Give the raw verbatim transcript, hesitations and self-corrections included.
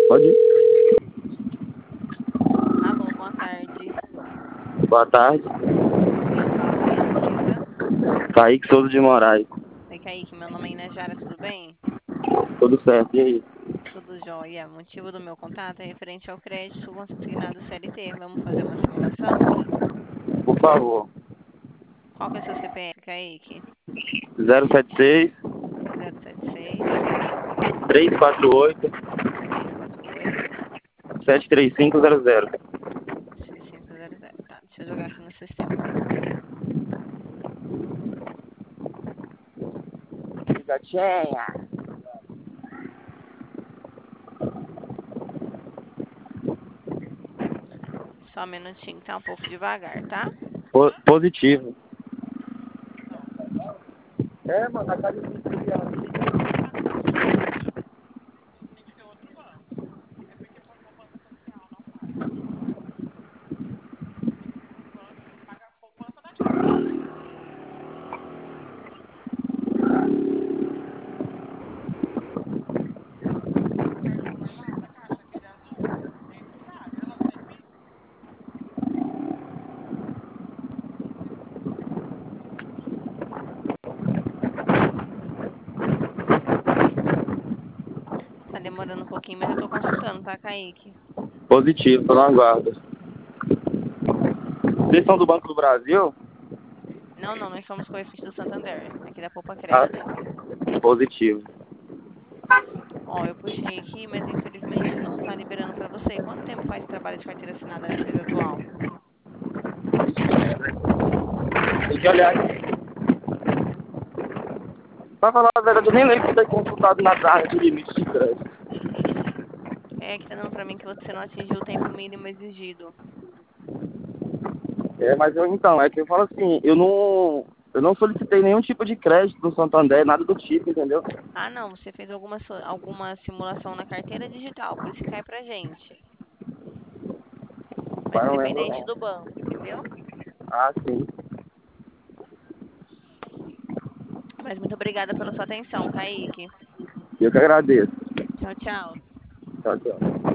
Pode ir. Alô, boa tarde. Boa tarde. Com quem eu falo, por gentileza? Kaique Souza de Moraes. Oi, Kaique, meu nome é Inajara, tudo bem? Tudo certo, e aí? Tudo jóia. Motivo do meu contato é referente ao crédito consignado C L T. Vamos fazer uma simulação? Por favor. Qual que é o seu C P F, Kaique? zero sete seis, zero sete seis, três quatro oito, três quatro oito, sete três cinco zero zero. seis cinco zero zero. Tá, deixa eu jogar aqui no sistema. Gatinha. Só um minutinho, tá um pouco devagar, tá? Po- positivo. É, mano, a casa de Tá demorando um pouquinho, mas eu tô consultando, tá, Kaique? positivo, tô na guarda. Vocês são do Banco do Brasil? Não, não, nós somos correspondentes do Santander, aqui da Poupa Ah, Crédito. positivo. Ó, eu puxei aqui, mas infelizmente não tá liberando pra você. Quanto tempo faz trabalho de carteira assinada na empresa atual? Tem que olhar aqui. Pra falar a verdade, eu nem lembro de ter consultado na área de limite de crédito. É que tá dando pra mim que você não atingiu o tempo mínimo exigido. É, mas eu então, é que eu falo assim, eu não, eu não solicitei nenhum tipo de crédito do Santander, nada do tipo, entendeu? Ah, não, você fez alguma, so- alguma simulação na carteira digital, por isso que cai pra gente. Mas Mas não lembro independente não. do banco, entendeu? Ah, sim. Mas muito obrigada pela sua atenção, Kaique. Eu que agradeço. Tchau, tchau. Tchau, tchau.